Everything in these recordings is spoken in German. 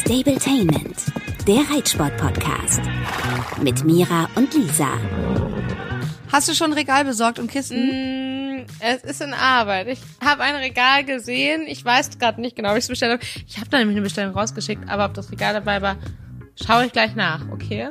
Stabletainment, der Reitsport-Podcast mit Mira und Lisa. Hast du schon ein Regal besorgt und Kisten? Es ist in Arbeit. Ich habe ein Regal gesehen. Ich weiß gerade nicht genau, ob ich es bestellt habe. Ich habe da nämlich eine Bestellung rausgeschickt, aber ob das Regal dabei war, schaue ich gleich nach, okay?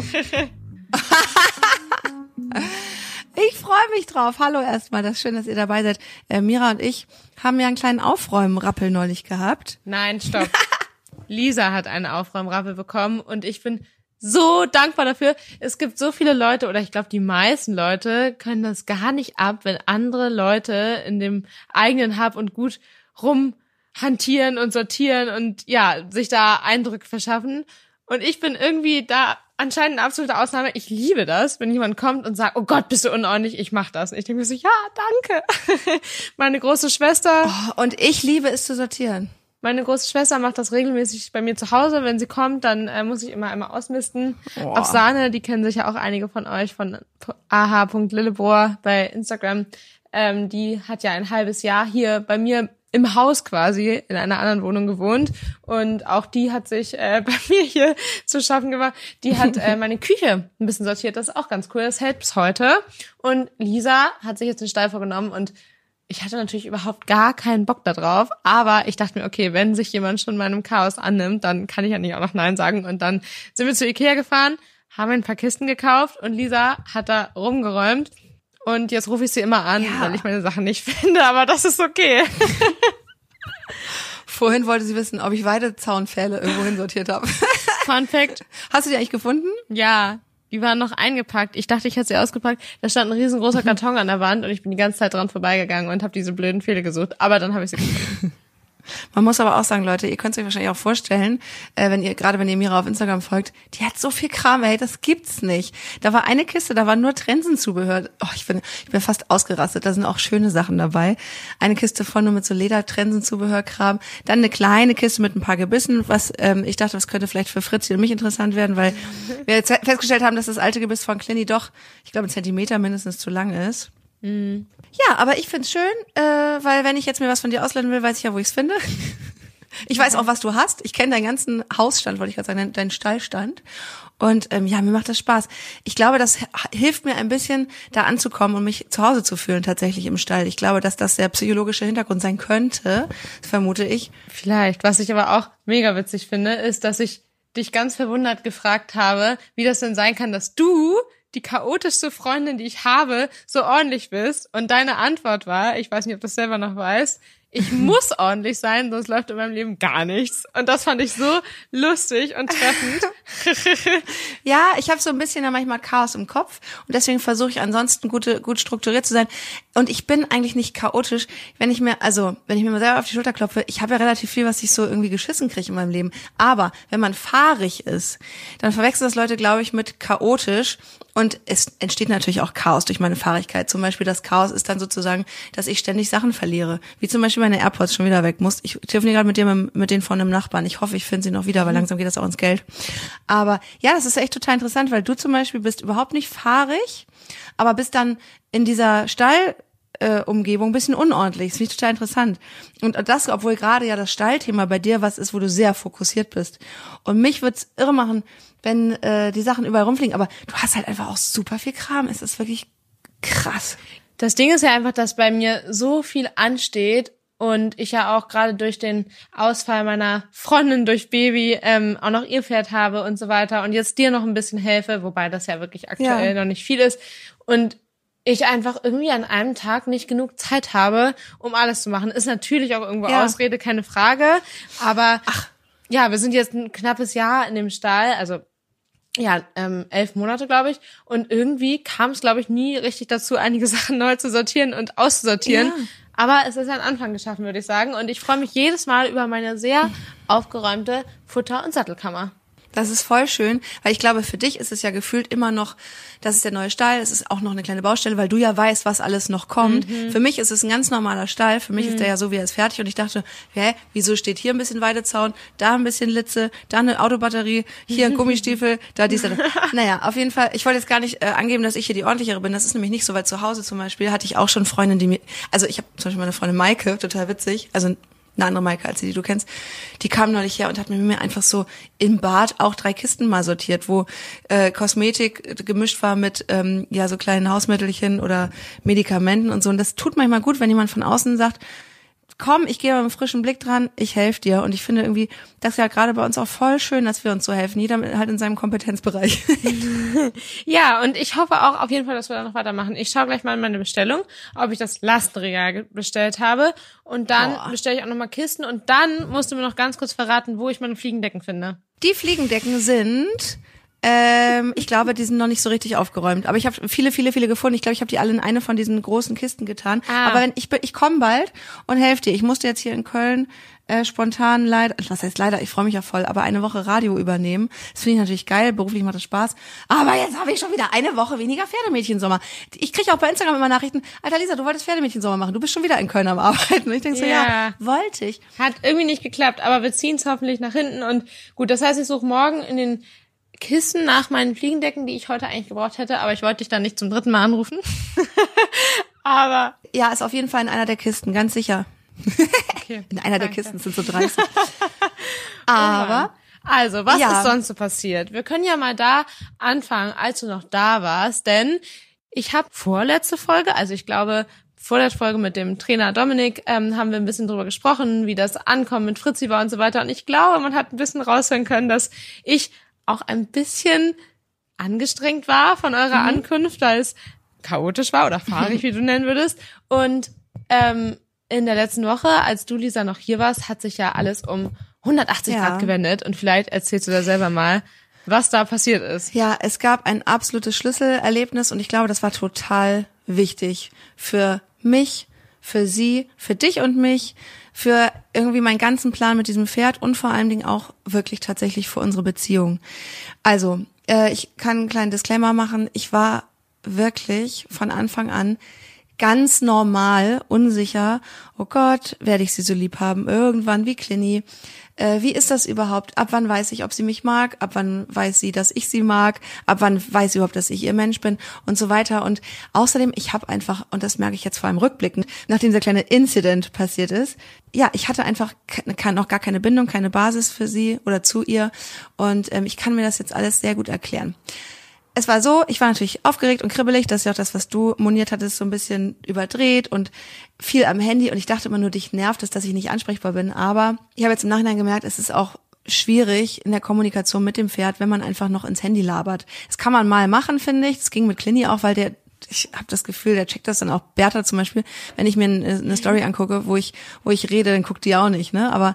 Ich freue mich drauf. Hallo erstmal, das ist schön, dass ihr dabei seid. Mira und ich haben ja einen kleinen Aufräumen-Rappel neulich gehabt. Nein, stopp. Lisa hat einen Aufräumrappel bekommen und ich bin so dankbar dafür. Es gibt so viele Leute, oder ich glaube, die meisten Leute können das gar nicht ab, wenn andere Leute in dem eigenen Hab und Gut rumhantieren und sortieren und ja, sich da Eindrücke verschaffen. Und ich bin irgendwie da anscheinend eine absolute Ausnahme. Ich liebe das, wenn jemand kommt und sagt, oh Gott, bist du unordentlich, ich mach das. Und ich denke mir so, ja, danke. Meine große Schwester. Oh, und ich liebe es zu sortieren. Meine große Schwester macht das regelmäßig bei mir zu Hause. Wenn sie kommt, dann muss ich immer einmal ausmisten. Oh. Auf Sahne, die kennen sicher auch einige von euch von aha.lillebohr bei Instagram. Die hat ja ein halbes Jahr hier bei mir im Haus quasi in einer anderen Wohnung gewohnt. Und auch die hat sich bei mir hier zu schaffen gemacht. Die hat meine Küche ein bisschen sortiert. Das ist auch ganz cool. Das hält bis heute. Und Lisa hat sich jetzt den Stall vorgenommen und ich hatte natürlich überhaupt gar keinen Bock da drauf, aber ich dachte mir, okay, wenn sich jemand schon meinem Chaos annimmt, dann kann ich ja nicht auch noch Nein sagen. Und dann sind wir zu Ikea gefahren, haben ein paar Kisten gekauft und Lisa hat da rumgeräumt. Und jetzt rufe ich sie immer an, weil ich meine Sachen nicht finde, aber das ist okay. Vorhin wollte sie wissen, ob ich Weidezaunpfähle irgendwo hin sortiert habe. Fun Fact. Hast du die eigentlich gefunden? Ja. Die waren noch eingepackt. Ich dachte, ich hätte sie ausgepackt. Da stand ein riesengroßer Karton an der Wand und ich bin die ganze Zeit dran vorbeigegangen und habe diese blöden Pfähle gesucht. Aber dann habe ich sie gefunden. Man muss aber auch sagen, Leute, ihr könnt es euch wahrscheinlich auch vorstellen, wenn ihr Mira auf Instagram folgt, die hat so viel Kram, ey, das gibt's nicht. Da war eine Kiste, da war nur Trensenzubehör. Oh, ich bin fast ausgerastet, da sind auch schöne Sachen dabei. Eine Kiste voll nur mit so Leder-Trensenzubehörkram. Dann eine kleine Kiste mit ein paar Gebissen, was ich dachte, das könnte vielleicht für Fritzi und mich interessant werden, weil wir jetzt festgestellt haben, dass das alte Gebiss von Clinny doch, ich glaube, 1 Zentimeter mindestens zu lang ist. Mhm. Ja, aber ich find's schön, weil wenn ich jetzt mir was von dir ausleihen will, weiß ich ja, wo ich's finde. Ich weiß auch, was du hast. Ich kenne deinen ganzen Hausstand, wollte ich gerade sagen, deinen Stallstand. Und ja, mir macht das Spaß. Ich glaube, das hilft mir ein bisschen, da anzukommen und mich zu Hause zu fühlen, tatsächlich im Stall. Ich glaube, dass das der psychologische Hintergrund sein könnte, vermute ich. Vielleicht. Was ich aber auch mega witzig finde, ist, dass ich dich ganz verwundert gefragt habe, wie das denn sein kann, dass du, die chaotischste Freundin, die ich habe, so ordentlich bist. Und deine Antwort war, ich weiß nicht, ob du das selber noch weißt, ich muss ordentlich sein, sonst läuft in meinem Leben gar nichts. Und das fand ich so lustig und treffend. Ja, ich habe so ein bisschen ja manchmal Chaos im Kopf und deswegen versuche ich ansonsten gut strukturiert zu sein. Und ich bin eigentlich nicht chaotisch, wenn ich mir mal selber auf die Schulter klopfe, ich habe ja relativ viel, was ich so irgendwie geschissen kriege in meinem Leben. Aber wenn man fahrig ist, dann verwechseln das Leute, glaube ich, mit chaotisch. Und es entsteht natürlich auch Chaos durch meine Fahrigkeit. Zum Beispiel das Chaos ist dann sozusagen, dass ich ständig Sachen verliere. Wie zum Beispiel meine AirPods schon wieder weg muss. Ich telefoniere gerade mit denen von einem Nachbarn. Ich hoffe, ich finde sie noch wieder, weil langsam geht das auch ins Geld. Aber ja, das ist echt total interessant, weil du zum Beispiel bist überhaupt nicht fahrig, aber bist dann in dieser Umgebung ein bisschen unordentlich. Das finde ich total interessant. Und das, obwohl gerade ja das Stallthema bei dir was ist, wo du sehr fokussiert bist. Und mich wird's irre machen, wenn die Sachen überall rumfliegen. Aber du hast halt einfach auch super viel Kram. Es ist wirklich krass. Das Ding ist ja einfach, dass bei mir so viel ansteht und ich ja auch gerade durch den Ausfall meiner Freundin durch Baby auch noch ihr Pferd habe und so weiter und jetzt dir noch ein bisschen helfe, wobei das ja wirklich aktuell noch nicht viel ist. Und ich einfach irgendwie an einem Tag nicht genug Zeit habe, um alles zu machen. Ist natürlich auch irgendwo Ausrede, keine Frage. Aber ja, wir sind jetzt ein knappes Jahr in dem Stall, also ja, 11 Monate, glaube ich. Und irgendwie kam es, glaube ich, nie richtig dazu, einige Sachen neu zu sortieren und auszusortieren. Ja. Aber es ist ein Anfang geschaffen, würde ich sagen. Und ich freue mich jedes Mal über meine sehr aufgeräumte Futter- und Sattelkammer. Das ist voll schön, weil ich glaube, für dich ist es ja gefühlt immer noch, das ist der neue Stall, es ist auch noch eine kleine Baustelle, weil du ja weißt, was alles noch kommt. Mhm. Für mich ist es ein ganz normaler Stall, für mich ist der ja so, wie er ist fertig und ich dachte, wieso steht hier ein bisschen Weidezaun, da ein bisschen Litze, da eine Autobatterie, hier Gummistiefel, da diese. Naja, auf jeden Fall, ich wollte jetzt gar nicht angeben, dass ich hier die ordentlichere bin, das ist nämlich nicht so, weil zu Hause zum Beispiel hatte ich auch schon Freundinnen, also ich habe zum Beispiel meine Freundin Maike, total witzig, also eine andere Maike als die du kennst, die kam neulich her und hat mit mir einfach so im Bad auch 3 Kisten mal sortiert, wo Kosmetik gemischt war mit so kleinen Hausmittelchen oder Medikamenten und so. Und das tut manchmal gut, wenn jemand von außen sagt, komm, ich gehe mit einem frischen Blick dran, ich helfe dir. Und ich finde irgendwie, das ist ja gerade bei uns auch voll schön, dass wir uns so helfen. Jeder halt in seinem Kompetenzbereich. Ja, und ich hoffe auch auf jeden Fall, dass wir da noch weitermachen. Ich schaue gleich mal in meine Bestellung, ob ich das Lastenregal bestellt habe. Und dann bestelle ich auch nochmal Kisten. Und dann musst du mir noch ganz kurz verraten, wo ich meine Fliegendecken finde. Die Fliegendecken sind... ich glaube, die sind noch nicht so richtig aufgeräumt. Aber ich habe viele gefunden. Ich glaube, ich habe die alle in eine von diesen großen Kisten getan. Aber wenn ich komme bald und helfe dir. Ich musste jetzt hier in Köln spontan leider, was heißt leider, ich freue mich ja voll, aber eine Woche Radio übernehmen. Das finde ich natürlich geil, beruflich macht das Spaß. Aber jetzt habe ich schon wieder eine Woche weniger Pferdemädchensommer. Ich kriege auch bei Instagram immer Nachrichten, Alter Lisa, du wolltest Pferdemädchensommer machen, du bist schon wieder in Köln am Arbeiten. Und ich denke so, ja, wollte ich. Hat irgendwie nicht geklappt, aber wir ziehen es hoffentlich nach hinten. Und gut, das heißt, ich suche morgen in den Kissen nach meinen Fliegendecken, die ich heute eigentlich gebraucht hätte, aber ich wollte dich dann nicht zum 3. Mal anrufen. Aber ja, ist auf jeden Fall in einer der Kisten, ganz sicher. okay, in einer der Kisten sind so 30. Aber also, was ist sonst so passiert? Wir können ja mal da anfangen, als du noch da warst, denn ich habe vorletzte Folge, also ich glaube vor der Folge mit dem Trainer Dominik, haben wir ein bisschen drüber gesprochen, wie das Ankommen mit Fritzi war und so weiter. Und ich glaube, man hat ein bisschen raushören können, dass ich auch ein bisschen angestrengt war von eurer Ankunft, weil es chaotisch war oder fahrig, wie du nennen würdest. Und in der letzten Woche, als du, Lisa, noch hier warst, hat sich ja alles um 180 Grad gewendet. Und vielleicht erzählst du da selber mal, was da passiert ist. Ja, es gab ein absolutes Schlüsselerlebnis und ich glaube, das war total wichtig für mich, für sie, für dich und mich, für irgendwie meinen ganzen Plan mit diesem Pferd und vor allen Dingen auch wirklich tatsächlich für unsere Beziehung. Also, ich kann einen kleinen Disclaimer machen. Ich war wirklich von Anfang an ganz normal unsicher. Oh Gott, werde ich sie so lieb haben? Irgendwann wie Clinny. Wie ist das überhaupt? Ab wann weiß ich, ob sie mich mag? Ab wann weiß sie, dass ich sie mag? Ab wann weiß sie überhaupt, dass ich ihr Mensch bin? Und so weiter. Und außerdem, ich habe einfach, und das merke ich jetzt vor allem rückblickend, nachdem dieser kleine Incident passiert ist, ja, ich hatte einfach noch gar keine Bindung, keine Basis für sie oder zu ihr. Und ich kann mir das jetzt alles sehr gut erklären. Es war so, ich war natürlich aufgeregt und kribbelig, das ist ja auch das, was du moniert hattest, so ein bisschen überdreht und viel am Handy und ich dachte immer nur, dich nervt es, dass ich nicht ansprechbar bin, aber ich habe jetzt im Nachhinein gemerkt, es ist auch schwierig in der Kommunikation mit dem Pferd, wenn man einfach noch ins Handy labert. Das kann man mal machen, finde ich, das ging mit Clinny auch, weil ich habe das Gefühl, der checkt das dann auch, Bertha zum Beispiel, wenn ich mir eine Story angucke, wo ich rede, dann guckt die auch nicht, ne, aber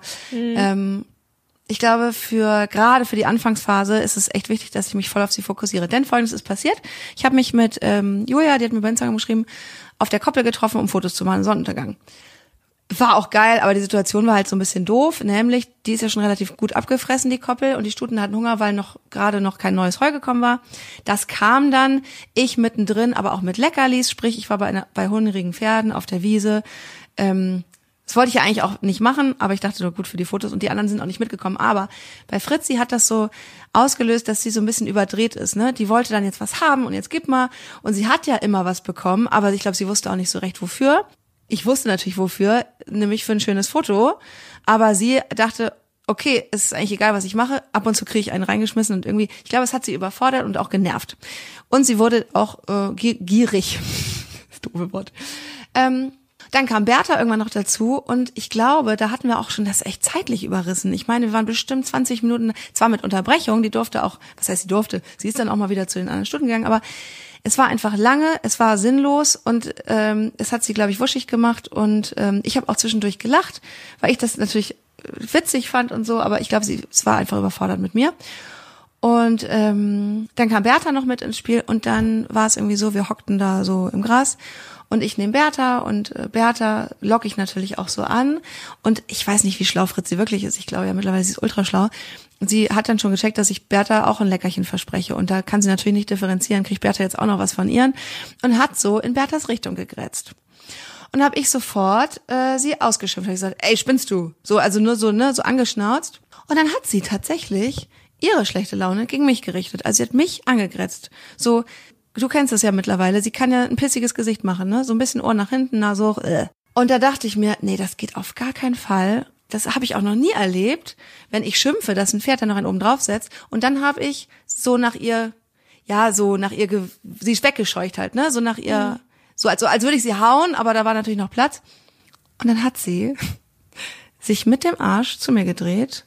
ich glaube, gerade für die Anfangsphase ist es echt wichtig, dass ich mich voll auf sie fokussiere. Denn Folgendes ist passiert. Ich habe mich mit Julia, die hat mir bei Instagram geschrieben, auf der Koppel getroffen, um Fotos zu machen, Sonnenuntergang. War auch geil, aber die Situation war halt so ein bisschen doof. Nämlich, die ist ja schon relativ gut abgefressen, die Koppel. Und die Stuten hatten Hunger, weil gerade noch kein neues Heu gekommen war. Das kam dann, ich mittendrin, aber auch mit Leckerlis. Sprich, ich war bei hungrigen Pferden auf der Wiese. Das wollte ich ja eigentlich auch nicht machen, aber ich dachte nur gut für die Fotos und die anderen sind auch nicht mitgekommen. Aber bei Fritzi hat das so ausgelöst, dass sie so ein bisschen überdreht ist, ne? Die wollte dann jetzt was haben und jetzt gib mal. Und sie hat ja immer was bekommen, aber ich glaube, sie wusste auch nicht so recht wofür. Ich wusste natürlich wofür, nämlich für ein schönes Foto. Aber sie dachte, okay, es ist eigentlich egal, was ich mache. Ab und zu kriege ich einen reingeschmissen und irgendwie, ich glaube, es hat sie überfordert und auch genervt. Und sie wurde auch gierig. Das doofe Wort. Dann kam Bertha irgendwann noch dazu und ich glaube, da hatten wir auch schon das echt zeitlich überrissen. Ich meine, wir waren bestimmt 20 Minuten, zwar mit Unterbrechung, die durfte auch, was heißt sie durfte? Sie ist dann auch mal wieder zu den anderen Stunden gegangen, aber es war einfach lange, es war sinnlos und es hat sie, glaube ich, wuschig gemacht und ich habe auch zwischendurch gelacht, weil ich das natürlich witzig fand und so, aber ich glaube, es war einfach überfordert mit mir. Und dann kam Bertha noch mit ins Spiel und dann war es irgendwie so, wir hockten da so im Gras und ich nehme Bertha und Bertha locke ich natürlich auch so an und ich weiß nicht, wie schlau Fritzi wirklich ist. Ich glaube ja mittlerweile, sie ist ultra schlau. Sie hat dann schon gecheckt, dass ich Bertha auch ein Leckerchen verspreche und da kann sie natürlich nicht differenzieren, kriegt Bertha jetzt auch noch was von ihren und hat so in Berthas Richtung gegrätzt. Und habe ich sofort sie ausgeschimpft. Habe gesagt, ey, spinnst du? So, also nur so, ne, so angeschnauzt. Und dann hat sie tatsächlich ihre schlechte Laune gegen mich gerichtet. Also sie hat mich angegrätzt. So, du kennst das ja mittlerweile, sie kann ja ein pissiges Gesicht machen, ne? So ein bisschen Ohr nach hinten, Nase hoch. Und da dachte ich mir, nee, das geht auf gar keinen Fall. das habe ich auch noch nie erlebt, wenn ich schimpfe, dass ein Pferd dann noch einen oben drauf setzt und dann habe ich so nach ihr, sie ist weggescheucht halt, ne, so nach ihr, so als würde ich sie hauen, aber da war natürlich noch Platz. Und dann hat sie sich mit dem Arsch zu mir gedreht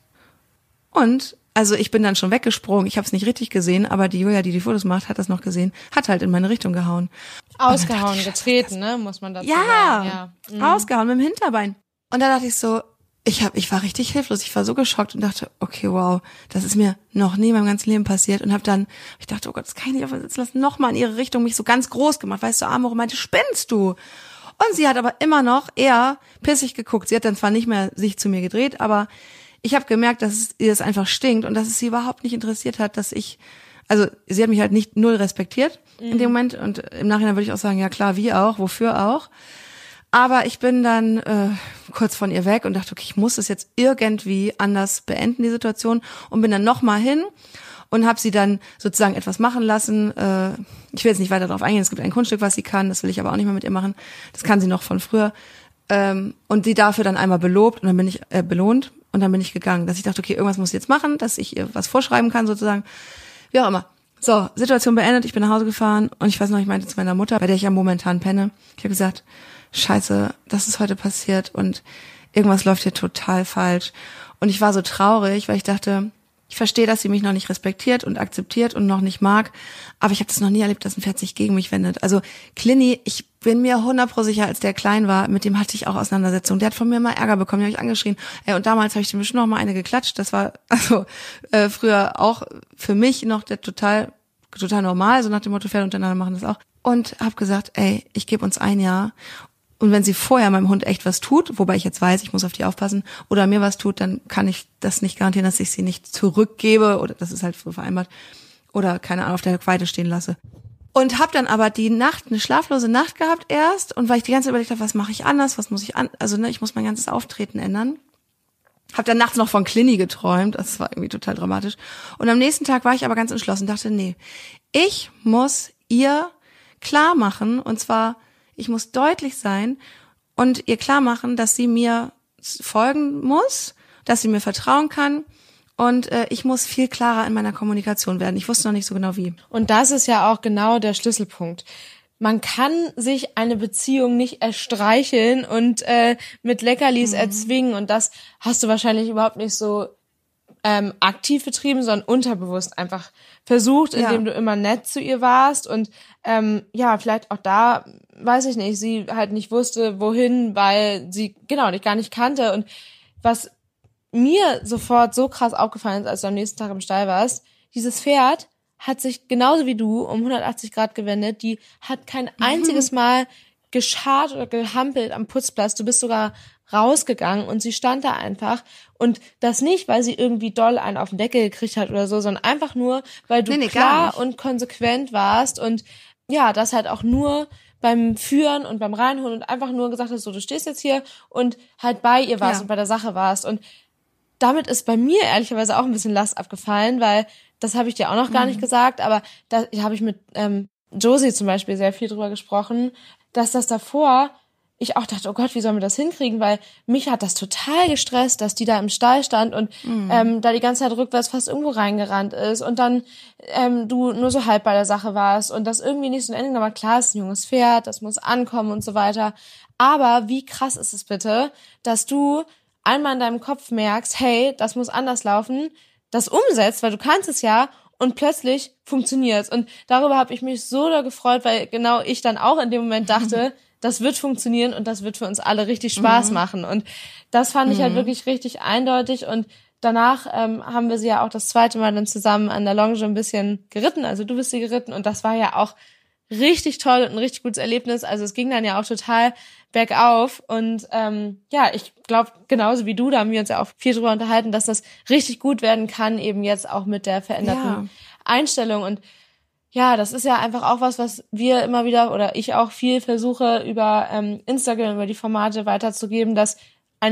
und, also ich bin dann schon weggesprungen, ich habe es nicht richtig gesehen, aber die Julia, die Fotos macht, hat das noch gesehen, hat halt in meine Richtung gehauen. Ausgehauen, getreten, ne, muss man dazu sagen. Ja, ausgehauen mit dem Hinterbein. Und da dachte ich so, ich war richtig hilflos, ich war so geschockt und dachte, okay, wow, das ist mir noch nie in meinem ganzen Leben passiert und ich dachte, oh Gott, das kann ich nicht auf mich sitzen lassen, nochmal in ihre Richtung mich so ganz groß gemacht, weißt du, Amore meinte, spinnst du? Und sie hat aber immer noch eher pissig geguckt, sie hat dann zwar nicht mehr sich zu mir gedreht, aber ich habe gemerkt, dass ihr das einfach stinkt und dass es sie überhaupt nicht interessiert hat, sie hat mich halt nicht null respektiert in dem Moment und im Nachhinein würde ich auch sagen, ja klar, wie auch, wofür auch. Aber ich bin dann kurz von ihr weg und dachte, okay, ich muss es jetzt irgendwie anders beenden, die Situation, und bin dann nochmal hin und habe sie dann sozusagen etwas machen lassen. Ich will jetzt nicht weiter darauf eingehen, es gibt ein Kunststück, was sie kann, das will ich aber auch nicht mehr mit ihr machen. Das kann sie noch von früher. Und sie dafür dann einmal belohnt und dann bin ich gegangen, dass ich dachte, okay, irgendwas muss ich jetzt machen, dass ich ihr was vorschreiben kann sozusagen, wie auch immer. So, Situation beendet, ich bin nach Hause gefahren und ich weiß noch, ich meinte zu meiner Mutter, bei der ich ja momentan penne, ich habe gesagt, Scheiße, das ist heute passiert und irgendwas läuft hier total falsch. Und ich war so traurig, weil ich dachte, ich verstehe, dass sie mich noch nicht respektiert und akzeptiert und noch nicht mag, aber ich habe das noch nie erlebt, dass ein Pferd sich gegen mich wendet. Also Clinny, ich bin mir 100% sicher, als der klein war, mit dem hatte ich auch Auseinandersetzungen. Der hat von mir mal Ärger bekommen, den habe ich angeschrien. Und damals habe ich dem bestimmt noch mal eine geklatscht. Das war früher auch für mich noch total normal, so nach dem Motto, Pferde untereinander machen das auch. Und habe gesagt, ich gebe uns 1 Jahr. Und wenn sie vorher meinem Hund echt was tut, wobei ich jetzt weiß, ich muss auf die aufpassen, oder mir was tut, dann kann ich das nicht garantieren, dass ich sie nicht zurückgebe, oder das ist halt so vereinbart, oder keine Ahnung, auf der Weide stehen lasse. Und habe dann aber die Nacht, eine schlaflose Nacht gehabt erst, und weil ich die ganze Zeit überlegt habe, was mache ich anders, ich muss mein ganzes Auftreten ändern. Hab dann nachts noch von Clinny geträumt, das war irgendwie total dramatisch. Und am nächsten Tag war ich aber ganz entschlossen, dachte, nee, ich muss ihr klar machen, und zwar, ich muss deutlich sein und ihr klar machen, dass sie mir folgen muss, dass sie mir vertrauen kann, und ich muss viel klarer in meiner Kommunikation werden. Ich wusste noch nicht so genau wie. Und das ist ja auch genau der Schlüsselpunkt. Man kann sich eine Beziehung nicht erstreicheln und mit Leckerlis erzwingen, und das hast du wahrscheinlich überhaupt nicht so aktiv betrieben, sondern unterbewusst einfach versucht, indem du immer nett zu ihr warst und vielleicht auch da, weiß ich nicht, sie halt nicht wusste, wohin, weil sie dich gar nicht kannte. Und was mir sofort so krass aufgefallen ist, als du am nächsten Tag im Stall warst, dieses Pferd hat sich genauso wie du um 180 Grad gewendet, die hat kein einziges Mal geschart oder gehampelt am Putzplatz, du bist sogar rausgegangen und sie stand da einfach, und das nicht, weil sie irgendwie doll einen auf den Deckel gekriegt hat oder so, sondern einfach nur, weil du klar und konsequent warst und das halt auch nur beim Führen und beim Reinholen und einfach nur gesagt hast, so, du stehst jetzt hier und halt bei ihr warst und bei der Sache warst. Und damit ist bei mir ehrlicherweise auch ein bisschen Last abgefallen, weil das habe ich dir auch noch gar nicht gesagt, aber da habe ich mit Josie zum Beispiel sehr viel drüber gesprochen, dass das davor, ich auch dachte, oh Gott, wie sollen wir das hinkriegen, weil mich hat das total gestresst, dass die da im Stall stand und da die ganze Zeit rückwärts fast irgendwo reingerannt ist und dann du nur so halb bei der Sache warst und das irgendwie nicht so ein Ende genommen hat. Klar, es ist ein junges Pferd, das muss ankommen und so weiter, aber wie krass ist es bitte, dass du einmal in deinem Kopf merkst, hey, das muss anders laufen, das umsetzt, weil du kannst es ja, und plötzlich funktioniert's. Und darüber habe ich mich so doll gefreut, weil genau ich dann auch in dem Moment dachte, das wird funktionieren und das wird für uns alle richtig Spaß machen. Und das fand ich halt wirklich richtig eindeutig. Und danach haben wir sie ja auch das zweite Mal dann zusammen an der Longe ein bisschen geritten. Also du bist sie geritten, und das war ja auch richtig toll und ein richtig gutes Erlebnis. Also es ging dann ja auch total bergauf. Und ich glaube, genauso wie du, da haben wir uns ja auch viel drüber unterhalten, dass das richtig gut werden kann, eben jetzt auch mit der veränderten Einstellung. Und ja, das ist ja einfach auch was wir immer wieder, oder ich auch viel versuche, über Instagram, über die Formate weiterzugeben, dass eine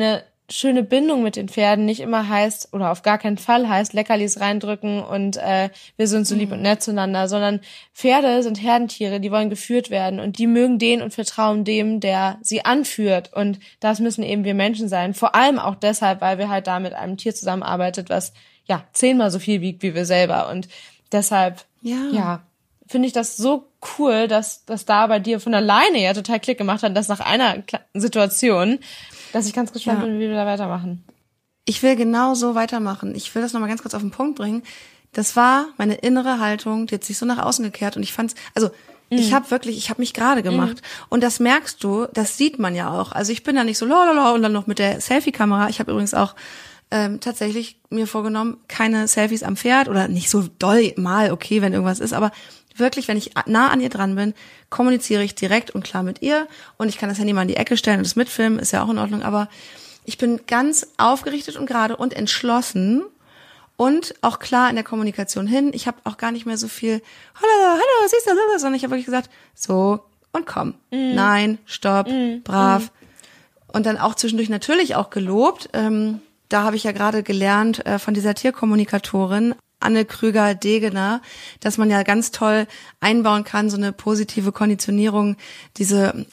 schöne Bindung mit den Pferden nicht immer heißt, oder auf gar keinen Fall heißt, Leckerlis reindrücken und wir sind so lieb und nett zueinander, sondern Pferde sind Herdentiere, die wollen geführt werden und die mögen den und vertrauen dem, der sie anführt, und das müssen eben wir Menschen sein, vor allem auch deshalb, weil wir halt da mit einem Tier zusammenarbeitet, was 10-mal so viel wiegt wie wir selber, und deshalb, finde ich das so cool, dass das da bei dir von alleine ja total Klick gemacht hat, das nach einer Situation, dass ich ganz gespannt bin, wie wir da weitermachen. Ich will genau so weitermachen. Ich will das nochmal ganz kurz auf den Punkt bringen. Das war meine innere Haltung, die hat sich so nach außen gekehrt und ich fand's, ich habe mich gerade gemacht. Und das merkst du, das sieht man ja auch. Also ich bin da nicht so lalala und dann noch mit der Selfie-Kamera. Ich habe übrigens auch tatsächlich mir vorgenommen, keine Selfies am Pferd oder nicht so doll mal, okay, wenn irgendwas ist, aber wirklich, wenn ich nah an ihr dran bin, kommuniziere ich direkt und klar mit ihr und ich kann das Handy mal in die Ecke stellen und es mitfilmen, ist ja auch in Ordnung, aber ich bin ganz aufgerichtet und gerade und entschlossen und auch klar in der Kommunikation hin. Ich habe auch gar nicht mehr so viel, hallo, siehst du, sondern ich habe wirklich gesagt, so und komm. Nein, stopp, brav. Und dann auch zwischendurch natürlich auch gelobt. Da habe ich ja gerade gelernt von dieser Tierkommunikatorin, Anne Krüger-Degener, dass man ja ganz toll einbauen kann, so eine positive Konditionierung, diese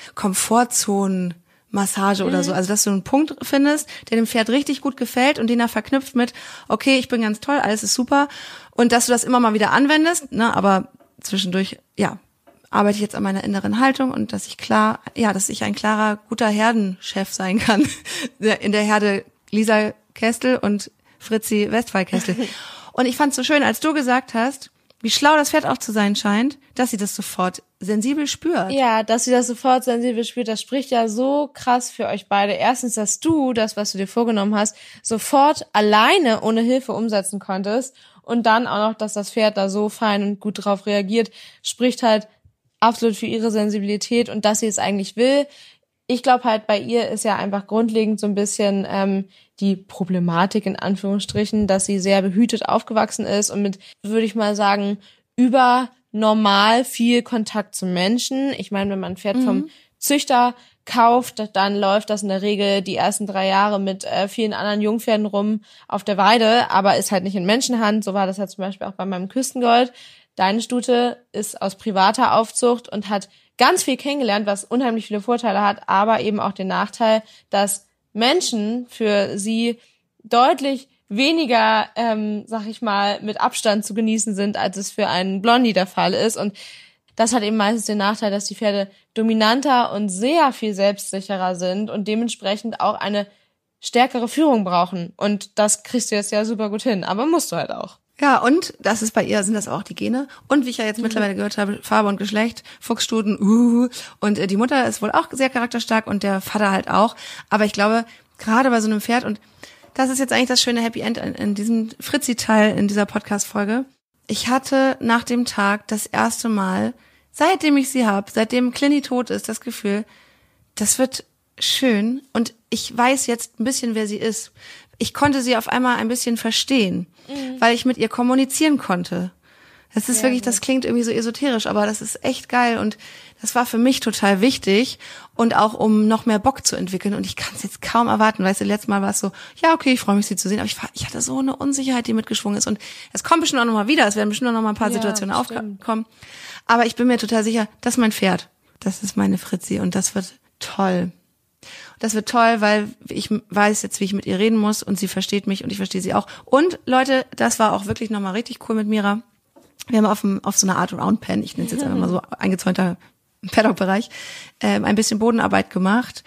Komfortzonen-Massage oder so. Also, dass du einen Punkt findest, der dem Pferd richtig gut gefällt und den er verknüpft mit, okay, ich bin ganz toll, alles ist super. Und dass du das immer mal wieder anwendest, ne, aber zwischendurch, arbeite ich jetzt an meiner inneren Haltung und dass ich ein klarer, guter Herdenchef sein kann. In der Herde Lisa Kestel und Fritzi Westphal-Kestel. Und ich fand's so schön, als du gesagt hast, wie schlau das Pferd auch zu sein scheint, dass sie das sofort sensibel spürt. Ja, dass sie das sofort sensibel spürt, das spricht ja so krass für euch beide. Erstens, dass du das, was du dir vorgenommen hast, sofort alleine ohne Hilfe umsetzen konntest. Und dann auch noch, dass das Pferd da so fein und gut drauf reagiert, spricht halt absolut für ihre Sensibilität und dass sie es eigentlich will. Ich glaube halt, bei ihr ist ja einfach grundlegend so ein bisschen die Problematik in Anführungsstrichen, dass sie sehr behütet aufgewachsen ist und mit, würde ich mal sagen, über normal viel Kontakt zum Menschen. Ich meine, wenn man ein Pferd vom Züchter kauft, dann läuft das in der Regel die ersten 3 Jahre mit vielen anderen Jungpferden rum auf der Weide, aber ist halt nicht in Menschenhand. So war das ja zum Beispiel auch bei meinem Küstengold. Deine Stute ist aus privater Aufzucht und hat ganz viel kennengelernt, was unheimlich viele Vorteile hat, aber eben auch den Nachteil, dass Menschen für sie deutlich weniger, sag ich mal, mit Abstand zu genießen sind, als es für einen Blondie der Fall ist. Und das hat eben meistens den Nachteil, dass die Pferde dominanter und sehr viel selbstsicherer sind und dementsprechend auch eine stärkere Führung brauchen. Und das kriegst du jetzt ja super gut hin, aber musst du halt auch. Ja, und das ist bei ihr, sind das auch die Gene. Und wie ich ja jetzt mittlerweile gehört habe, Farbe und Geschlecht, Fuchsstuten, und die Mutter ist wohl auch sehr charakterstark und der Vater halt auch. Aber ich glaube, gerade bei so einem Pferd, und das ist jetzt eigentlich das schöne Happy End in diesem Fritzi-Teil in dieser Podcast-Folge. Ich hatte nach dem Tag das erste Mal, seitdem ich sie habe, seitdem Clini tot ist, das Gefühl, das wird schön und ich weiß jetzt ein bisschen, wer sie ist. Ich konnte sie auf einmal ein bisschen verstehen, weil ich mit ihr kommunizieren konnte. Das ist wirklich, das klingt irgendwie so esoterisch, aber das ist echt geil und das war für mich total wichtig und auch um noch mehr Bock zu entwickeln und ich kann es jetzt kaum erwarten, weißt du, letztes Mal war es so, ja okay, ich freue mich, sie zu sehen, aber ich hatte so eine Unsicherheit, die mitgeschwungen ist und es kommt bestimmt auch nochmal wieder, es werden bestimmt auch nochmal ein paar Situationen aufkommen, aber ich bin mir total sicher, das ist mein Pferd, das ist meine Fritzi und das wird toll. Das wird toll, weil ich weiß jetzt, wie ich mit ihr reden muss und sie versteht mich und ich verstehe sie auch. Und Leute, das war auch wirklich nochmal richtig cool mit Mira. Wir haben auf so einer Art Roundpen, ich nenne es jetzt einfach mal so eingezäunter Paddock-Bereich, ein bisschen Bodenarbeit gemacht.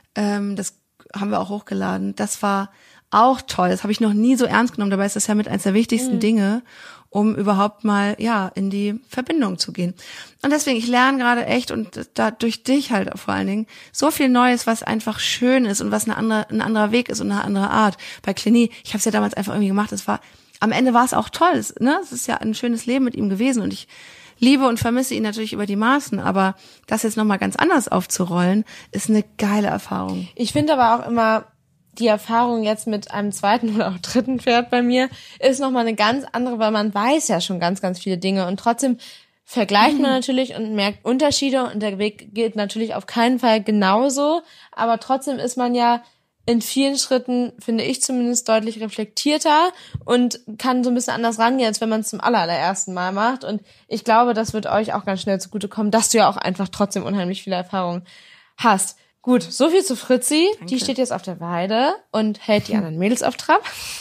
Das haben wir auch hochgeladen. Das war auch toll. Das habe ich noch nie so ernst genommen. Dabei ist das ja mit eines der wichtigsten Dinge, um überhaupt mal, in die Verbindung zu gehen. Und deswegen, ich lerne gerade echt und da durch dich halt vor allen Dingen so viel Neues, was einfach schön ist und was ein anderer Weg ist und eine andere Art. Bei Clini, ich habe es ja damals einfach irgendwie gemacht, am Ende war es auch toll, es ist ja ein schönes Leben mit ihm gewesen und ich liebe und vermisse ihn natürlich über die Maßen, aber das jetzt nochmal ganz anders aufzurollen, ist eine geile Erfahrung. Ich finde aber auch immer, die Erfahrung jetzt mit einem zweiten oder auch dritten Pferd bei mir ist nochmal eine ganz andere, weil man weiß ja schon ganz, ganz viele Dinge und trotzdem vergleicht man natürlich und merkt Unterschiede und der Weg geht natürlich auf keinen Fall genauso, aber trotzdem ist man ja in vielen Schritten, finde ich zumindest, deutlich reflektierter und kann so ein bisschen anders rangehen, als wenn man es zum allerersten Mal macht. Und ich glaube, das wird euch auch ganz schnell zugutekommen, dass du ja auch einfach trotzdem unheimlich viele Erfahrungen hast. Gut, so viel zu Fritzi. Danke. Die steht jetzt auf der Weide und hält die anderen Mädels auf Trab.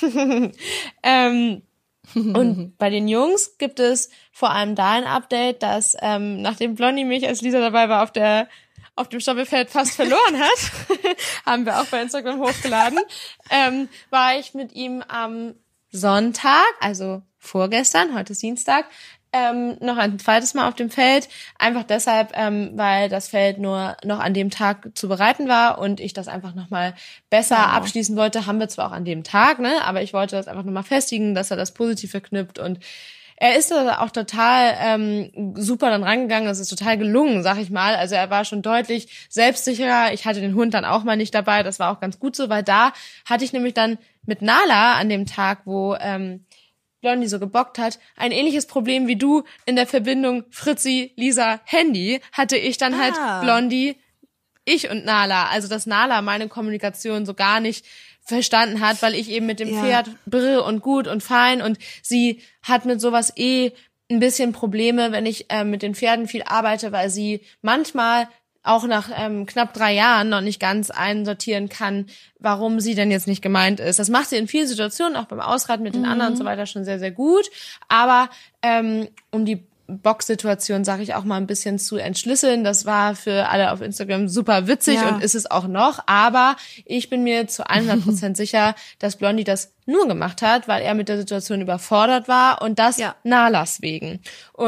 Und bei den Jungs gibt es vor allem da ein Update, dass nachdem Blondie mich, als Lisa dabei war, auf dem Stoppelfeld fast verloren hat, haben wir auch bei Instagram hochgeladen, war ich mit ihm am Sonntag, also vorgestern, heute ist Dienstag, noch ein zweites Mal auf dem Feld, einfach deshalb, weil das Feld nur noch an dem Tag zu bereiten war und ich das einfach nochmal besser abschließen wollte, haben wir zwar auch an dem Tag, ne, aber ich wollte das einfach nochmal festigen, dass er das positiv verknüpft und er ist da auch total super dann rangegangen, es ist total gelungen, sag ich mal, also er war schon deutlich selbstsicherer, ich hatte den Hund dann auch mal nicht dabei, das war auch ganz gut so, weil da hatte ich nämlich dann mit Nala an dem Tag, wo Blondie so gebockt hat, ein ähnliches Problem wie du in der Verbindung Fritzi, Lisa, Handy, hatte ich dann halt Blondie, ich und Nala. Also dass Nala meine Kommunikation so gar nicht verstanden hat, weil ich eben mit dem Pferd brr und gut und fein und sie hat mit sowas ein bisschen Probleme, wenn ich mit den Pferden viel arbeite, weil sie manchmal auch nach knapp 3 Jahren noch nicht ganz einsortieren kann, warum sie denn jetzt nicht gemeint ist. Das macht sie in vielen Situationen, auch beim Ausreiten mit den anderen und so weiter, schon sehr, sehr gut. Aber um die Boxsituation, sage ich auch mal, ein bisschen zu entschlüsseln, das war für alle auf Instagram super witzig und ist es auch noch. Aber ich bin mir zu 100% sicher, dass Blondie das nur gemacht hat, weil er mit der Situation überfordert war und das Nalas wegen.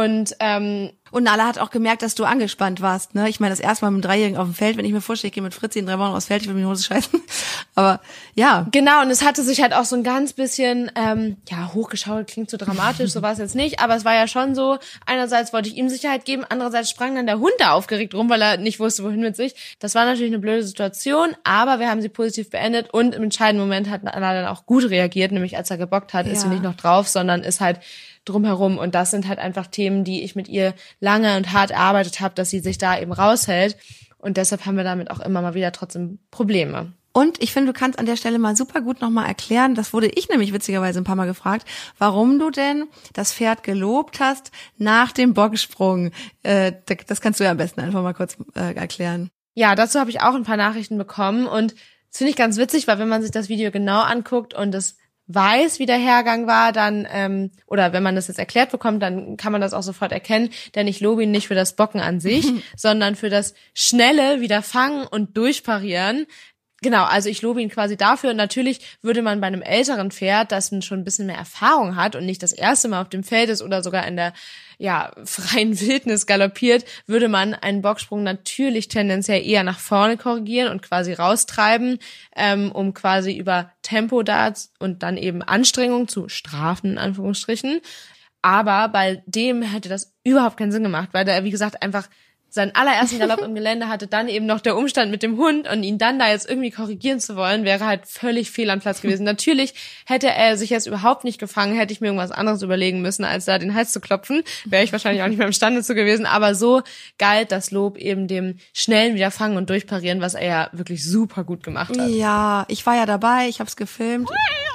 Und Nala hat auch gemerkt, dass du angespannt warst, ne? Ich meine, das erste Mal mit einem 3-Jährigen auf dem Feld, wenn ich mir vorstelle, ich gehe mit Fritzi in 3 Wochen aufs Feld, ich will mir die Hose scheißen. Aber ja. Genau, und es hatte sich halt auch so ein ganz bisschen, hochgeschaut, klingt so dramatisch, so war es jetzt nicht, aber es war ja schon so, einerseits wollte ich ihm Sicherheit geben, andererseits sprang dann der Hund da aufgeregt rum, weil er nicht wusste, wohin mit sich. Das war natürlich eine blöde Situation, aber wir haben sie positiv beendet und im entscheidenden Moment hat Nala dann auch gut reagiert, nämlich als er gebockt hat, ist sie nicht noch drauf, sondern ist halt drumherum. Und das sind halt einfach Themen, die ich mit ihr lange und hart erarbeitet habe, dass sie sich da eben raushält. Und deshalb haben wir damit auch immer mal wieder trotzdem Probleme. Und ich finde, du kannst an der Stelle mal super gut nochmal erklären, das wurde ich nämlich witzigerweise ein paar Mal gefragt, warum du denn das Pferd gelobt hast nach dem Bocksprung. Das kannst du ja am besten einfach mal kurz erklären. Ja, dazu habe ich auch ein paar Nachrichten bekommen und das finde ich ganz witzig, weil wenn man sich das Video genau anguckt und es weiß, wie der Hergang war, dann, oder wenn man das jetzt erklärt bekommt, dann kann man das auch sofort erkennen, denn ich lobe ihn nicht für das Bocken an sich, sondern für das schnelle Wiederfangen und Durchparieren. Genau, also ich lobe ihn quasi dafür. Und natürlich würde man bei einem älteren Pferd, das schon ein bisschen mehr Erfahrung hat und nicht das erste Mal auf dem Feld ist oder sogar in der freien Wildnis galoppiert, würde man einen Bocksprung natürlich tendenziell eher nach vorne korrigieren und quasi raustreiben, um quasi über Tempo da und dann eben Anstrengung zu strafen, in Anführungsstrichen. Aber bei dem hätte das überhaupt keinen Sinn gemacht, weil der, wie gesagt, einfach seinen allerersten Galopp im Gelände hatte, dann eben noch der Umstand mit dem Hund und ihn dann da jetzt irgendwie korrigieren zu wollen, wäre halt völlig fehl am Platz gewesen. Natürlich hätte er sich jetzt überhaupt nicht gefangen, hätte ich mir irgendwas anderes überlegen müssen, als da den Hals zu klopfen. Wäre ich wahrscheinlich auch nicht mehr imstande zu gewesen. Aber so galt das Lob eben dem schnellen Wiederfangen und Durchparieren, was er ja wirklich super gut gemacht hat. Ja, ich war ja dabei, ich habe es gefilmt.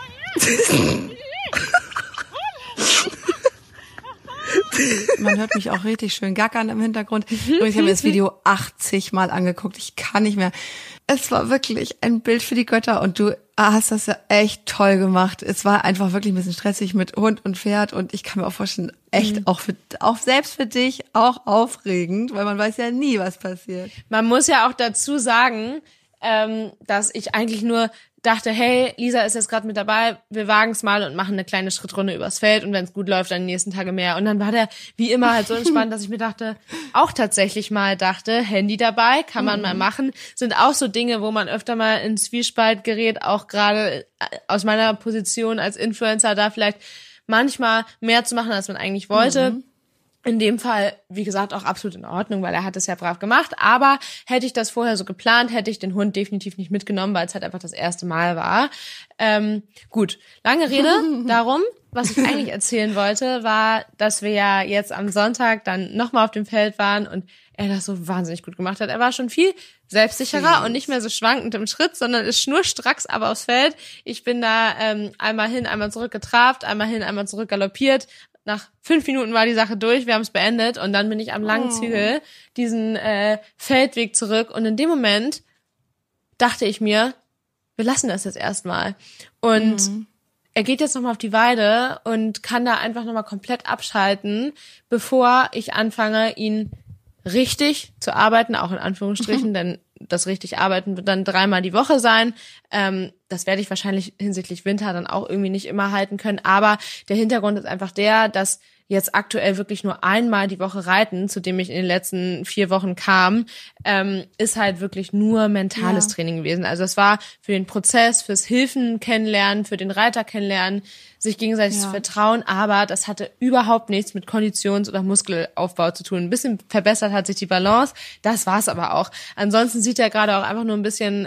Man hört mich auch richtig schön gackern im Hintergrund. Und ich habe mir das Video 80 Mal angeguckt. Ich kann nicht mehr. Es war wirklich ein Bild für die Götter und du hast das ja echt toll gemacht. Es war einfach wirklich ein bisschen stressig mit Hund und Pferd und ich kann mir auch vorstellen, echt auch selbst für dich auch aufregend, weil man weiß ja nie, was passiert. Man muss ja auch dazu sagen, dass ich eigentlich nur dachte, hey, Lisa ist jetzt gerade mit dabei, wir wagen es mal und machen eine kleine Schrittrunde übers Feld und wenn es gut läuft, dann die nächsten Tage mehr. Und dann war der wie immer halt so entspannt, dass ich mir tatsächlich mal dachte, Handy dabei, kann man mal machen. Sind auch so Dinge, wo man öfter mal in Zwiespalt gerät, auch gerade aus meiner Position als Influencer da vielleicht manchmal mehr zu machen, als man eigentlich wollte. In dem Fall, wie gesagt, auch absolut in Ordnung, weil er hat es ja brav gemacht. Aber hätte ich das vorher so geplant, hätte ich den Hund definitiv nicht mitgenommen, weil es halt einfach das erste Mal war. Gut, lange Rede darum. Was ich eigentlich erzählen wollte, war, dass wir ja jetzt am Sonntag dann nochmal auf dem Feld waren und er das so wahnsinnig gut gemacht hat. Er war schon viel selbstsicherer und nicht mehr so schwankend im Schritt, sondern ist schnurstracks aber aufs Feld. Ich bin da einmal hin, einmal zurück getrabt, einmal hin, einmal zurück galoppiert. Nach 5 Minuten war die Sache durch, wir haben es beendet und dann bin ich am langen Zügel diesen Feldweg zurück und in dem Moment dachte ich mir, wir lassen das jetzt erstmal. Und er geht jetzt nochmal auf die Weide und kann da einfach nochmal komplett abschalten, bevor ich anfange, ihn richtig zu arbeiten, auch in Anführungsstrichen, denn das richtig arbeiten wird dann 3-mal die Woche sein. Das werde ich wahrscheinlich hinsichtlich Winter dann auch irgendwie nicht immer halten können. Aber der Hintergrund ist einfach der, dass jetzt aktuell wirklich nur 1-mal die Woche reiten, zu dem ich in den letzten 4 Wochen kam, ist halt wirklich nur mentales Training gewesen. Also es war für den Prozess, fürs Hilfen kennenlernen, für den Reiter kennenlernen, sich gegenseitig zu vertrauen, aber das hatte überhaupt nichts mit Konditions- oder Muskelaufbau zu tun. Ein bisschen verbessert hat sich die Balance, das war's aber auch. Ansonsten sieht er gerade auch einfach nur ein bisschen,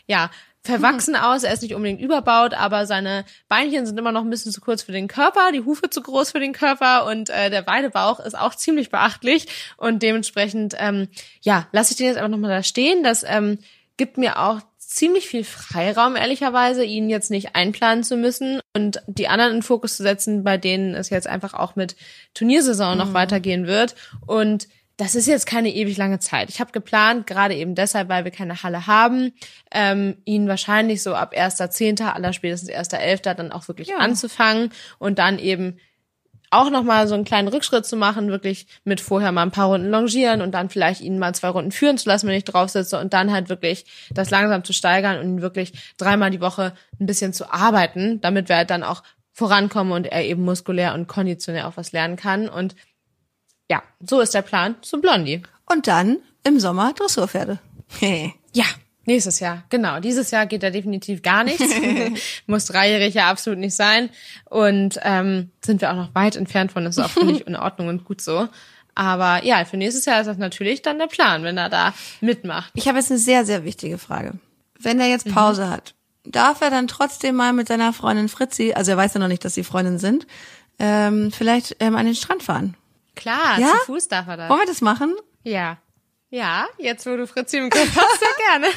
verwachsen aus, er ist nicht unbedingt überbaut, aber seine Beinchen sind immer noch ein bisschen zu kurz für den Körper, die Hufe zu groß für den Körper und der Weidebauch ist auch ziemlich beachtlich und dementsprechend, lasse ich den jetzt einfach nochmal da stehen. Das gibt mir auch ziemlich viel Freiraum, ehrlicherweise, ihn jetzt nicht einplanen zu müssen und die anderen in Fokus zu setzen, bei denen es jetzt einfach auch mit Turniersaison noch weitergehen wird und das ist jetzt keine ewig lange Zeit. Ich habe geplant, gerade eben deshalb, weil wir keine Halle haben, ihn wahrscheinlich so ab 1.10., allerspätestens 1.11. dann auch wirklich anzufangen und dann eben auch nochmal so einen kleinen Rückschritt zu machen, wirklich mit vorher mal ein paar Runden longieren und dann vielleicht ihn mal 2 Runden führen zu lassen, wenn ich drauf sitze und dann halt wirklich das langsam zu steigern und ihn wirklich 3-mal die Woche ein bisschen zu arbeiten, damit wir halt dann auch vorankommen und er eben muskulär und konditionell auch was lernen kann und ja, so ist der Plan zum Blondie. Und dann im Sommer Dressurpferde. Ja, nächstes Jahr, genau. Dieses Jahr geht da definitiv gar nichts. Muss 3-jährig ja absolut nicht sein. Und sind wir auch noch weit entfernt von. Das ist auch völlig in Ordnung und gut so. Aber ja, für nächstes Jahr ist das natürlich dann der Plan, wenn er da mitmacht. Ich habe jetzt eine sehr, sehr wichtige Frage. Wenn er jetzt Pause hat, darf er dann trotzdem mal mit seiner Freundin Fritzi, also er weiß ja noch nicht, dass sie Freundinnen sind, vielleicht an den Strand fahren? Klar, ja? zu Fuß darf er das. Wollen wir das machen? Ja. Ja, jetzt wo du Fritzi im Griff hast, sehr gerne.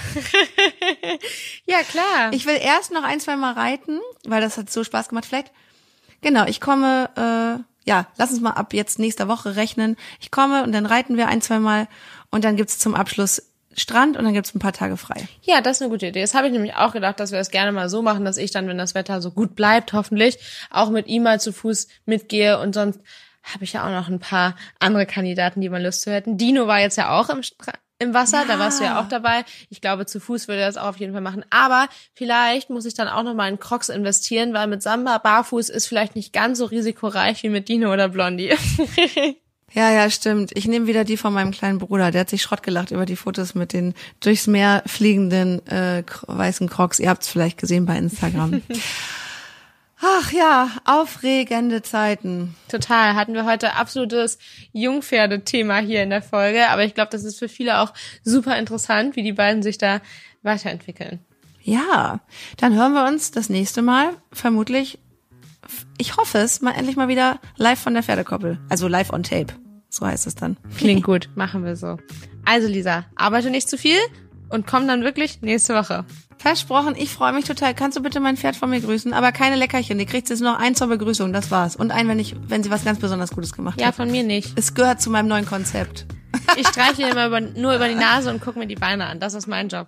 Ja, klar. Ich will erst noch 1-2 Mal reiten, weil das hat so Spaß gemacht. Vielleicht, genau, ich komme, lass uns mal ab jetzt nächster Woche rechnen. Ich komme und dann reiten wir 1-2 Mal und dann gibt's zum Abschluss Strand und dann gibt's ein paar Tage frei. Ja, das ist eine gute Idee. Das habe ich nämlich auch gedacht, dass wir das gerne mal so machen, dass ich dann, wenn das Wetter so gut bleibt, hoffentlich, auch mit ihm mal zu Fuß mitgehe und sonst habe ich ja auch noch ein paar andere Kandidaten, die mal Lust zu hätten. Dino war jetzt ja auch im Wasser, da warst du ja auch dabei. Ich glaube, zu Fuß würde er das auch auf jeden Fall machen. Aber vielleicht muss ich dann auch noch mal in Crocs investieren, weil mit Samba barfuß ist vielleicht nicht ganz so risikoreich wie mit Dino oder Blondie. Ja, stimmt. Ich nehme wieder die von meinem kleinen Bruder. Der hat sich Schrott gelacht über die Fotos mit den durchs Meer fliegenden weißen Crocs. Ihr habt es vielleicht gesehen bei Instagram. Ach ja, aufregende Zeiten. Total. Hatten wir heute absolutes Jungpferdethema hier in der Folge. Aber ich glaube, das ist für viele auch super interessant, wie die beiden sich da weiterentwickeln. Ja, dann hören wir uns das nächste Mal vermutlich, ich hoffe es, mal endlich mal wieder live von der Pferdekoppel. Also live on tape. So heißt es dann. Klingt gut. Machen wir so. Also Lisa, arbeite nicht zu viel und komm dann wirklich nächste Woche. Versprochen, ich freue mich total. Kannst du bitte mein Pferd von mir grüßen? Aber keine Leckerchen. Die kriegt jetzt noch ein zur Begrüßung, das war's. Und ein, wenn sie was ganz besonders Gutes gemacht hat. Ja, von mir nicht. Es gehört zu meinem neuen Konzept. Ich streiche immer nur über die Nase und gucke mir die Beine an. Das ist mein Job.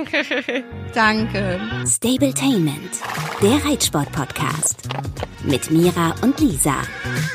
Danke. Stabletainment, der Reitsport-Podcast. Mit Mira und Lisa.